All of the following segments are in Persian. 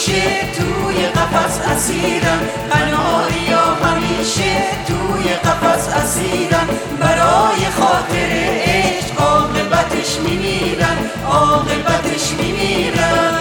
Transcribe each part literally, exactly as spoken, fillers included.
همیشه توی قفس اسیرن، قناریا همیشه توی قفس اسیرن، برای خاطر عشق عاقبتش میمیرن، عاقبتش میمیرن.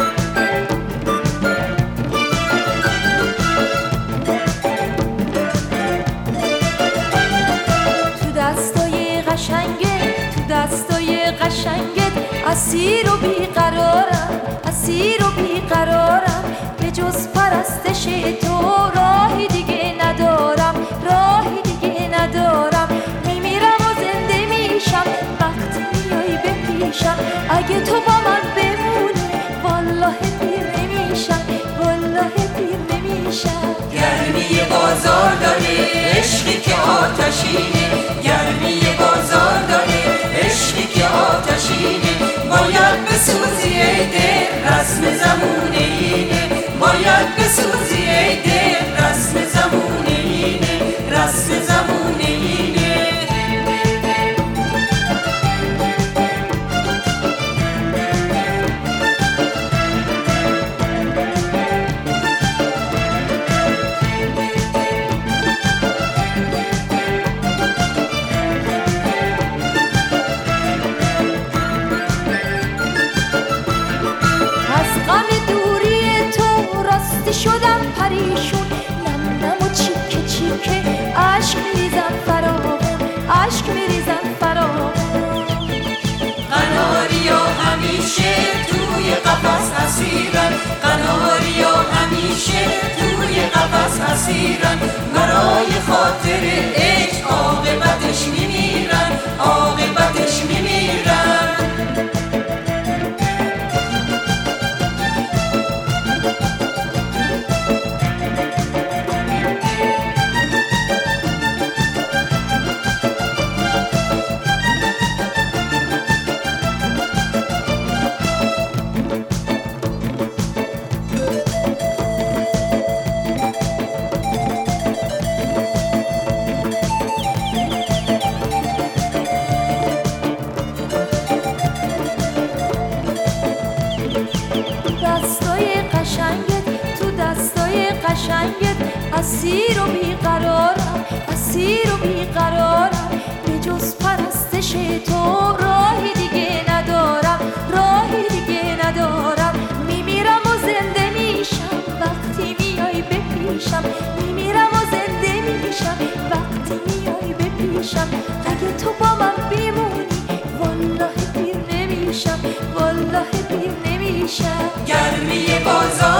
تو دستای قشنگت، تو دستای قشنگت اسیر و بیقرارم، اسیر و بیقرارم، به جز پرستش تو راهی دیگه ندارم، راهی دیگه ندارم. میمیرم و زنده میشم وقتی میای به پیشم، اگه تو با من بمونی والله پیر نمیشم، والله پیر نمیشم. گرمی بازار داره عشقی که آتشینه، گرمی بازار داره عشقی که آتشینه، باید بسوزی ای دل رسم زمونه اینه، باید بسوزی ای دل رسم زمونه اینه، رسم زمونه اینه. شدم پریشون، نم نم و چیکه چیکه عشق میریزم فراغون، عشق میریزم فراغون. قناریا همیشه توی قفس اسیرن، قناریا همیشه توی قفس اسیرن، برای خاطر عشق عاقبتش میمیرن، عاقبتش میمیرن. قشنگت اسیر و بیقرارم، اسیر و بیقرارم، به جز پرستش تو راهی دیگه ندارم، راهی دیگه ندارم. میمیرم و زنده میشم وقتی میای به پیشم، میمیرم و زنده میشم وقتی میای به پیشم، اگه تو با من بمونی والله پیر نمیشم، والله پیر نمیشم. گرمی بازار